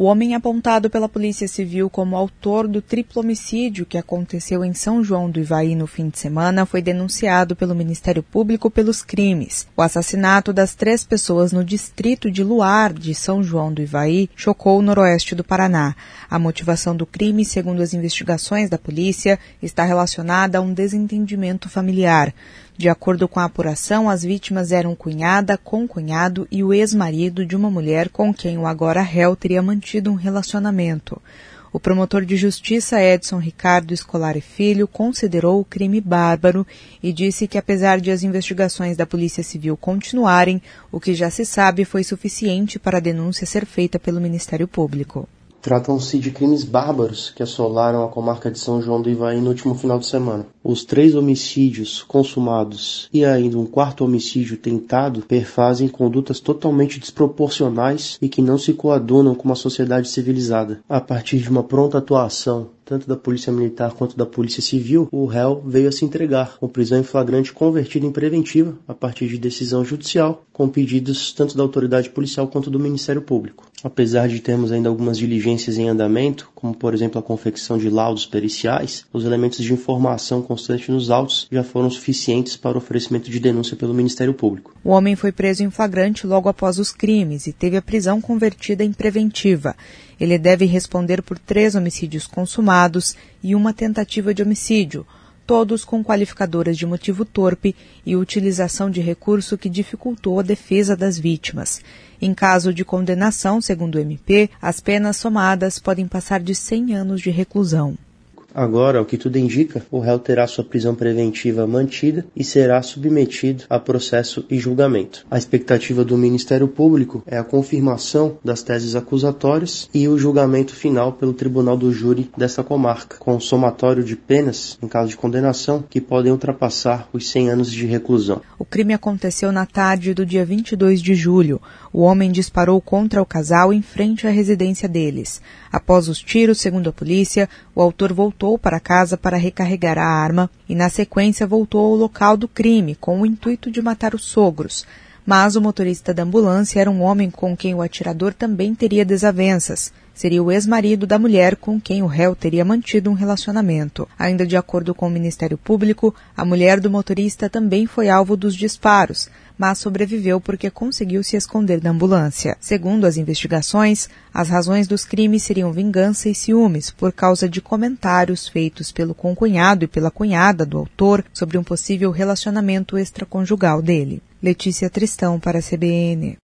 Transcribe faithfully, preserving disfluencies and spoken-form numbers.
O homem apontado pela Polícia Civil como autor do triplo homicídio que aconteceu em São João do Ivaí no fim de semana foi denunciado pelo Ministério Público pelos crimes. O assassinato das três pessoas no distrito de Luar, de São João do Ivaí, chocou o noroeste do Paraná. A motivação do crime, segundo as investigações da polícia, está relacionada a um desentendimento familiar. De acordo com a apuração, as vítimas eram cunhada, concunhado e o ex-marido de uma mulher com quem o agora réu teria mantido um relacionamento. O promotor de justiça Edson Ricardo Scolari Filho considerou o crime bárbaro e disse que, apesar de as investigações da Polícia Civil continuarem, o que já se sabe foi suficiente para a denúncia ser feita pelo Ministério Público. Tratam-se de crimes bárbaros que assolaram a comarca de São João do Ivaí no último final de semana. Os três homicídios consumados e ainda um quarto homicídio tentado perfazem condutas totalmente desproporcionais e que não se coadunam com uma sociedade civilizada. A partir de uma pronta atuação tanto da Polícia Militar quanto da Polícia Civil, o réu veio a se entregar, com prisão em flagrante convertida em preventiva, a partir de decisão judicial, com pedidos tanto da autoridade policial quanto do Ministério Público. Apesar de termos ainda algumas diligências em andamento, como por exemplo a confecção de laudos periciais, os elementos de informação constante nos autos já foram suficientes para o oferecimento de denúncia pelo Ministério Público. O homem foi preso em flagrante logo após os crimes e teve a prisão convertida em preventiva. Ele deve responder por três homicídios consumados e uma tentativa de homicídio, todos com qualificadoras de motivo torpe e utilização de recurso que dificultou a defesa das vítimas. Em caso de condenação, segundo o M P, as penas somadas podem passar de cem anos de reclusão. Agora, o que tudo indica, o réu terá sua prisão preventiva mantida e será submetido a processo e julgamento. A expectativa do Ministério Público é a confirmação das teses acusatórias e o julgamento final pelo Tribunal do Júri dessa comarca, com um somatório de penas, em caso de condenação, que podem ultrapassar os cem anos de reclusão. O crime aconteceu na tarde do dia vinte e dois de julho. O homem disparou contra o casal em frente à residência deles. Após os tiros, segundo a polícia, o autor voltou para casa para recarregar a arma e, na sequência, voltou ao local do crime com o intuito de matar os sogros. Mas o motorista da ambulância era um homem com quem o atirador também teria desavenças. Seria o ex-marido da mulher com quem o réu teria mantido um relacionamento. Ainda de acordo com o Ministério Público, a mulher do motorista também foi alvo dos disparos, mas sobreviveu porque conseguiu se esconder da ambulância. Segundo as investigações, as razões dos crimes seriam vingança e ciúmes por causa de comentários feitos pelo concunhado e pela cunhada do autor sobre um possível relacionamento extraconjugal dele. Letícia Tristão para a C B N.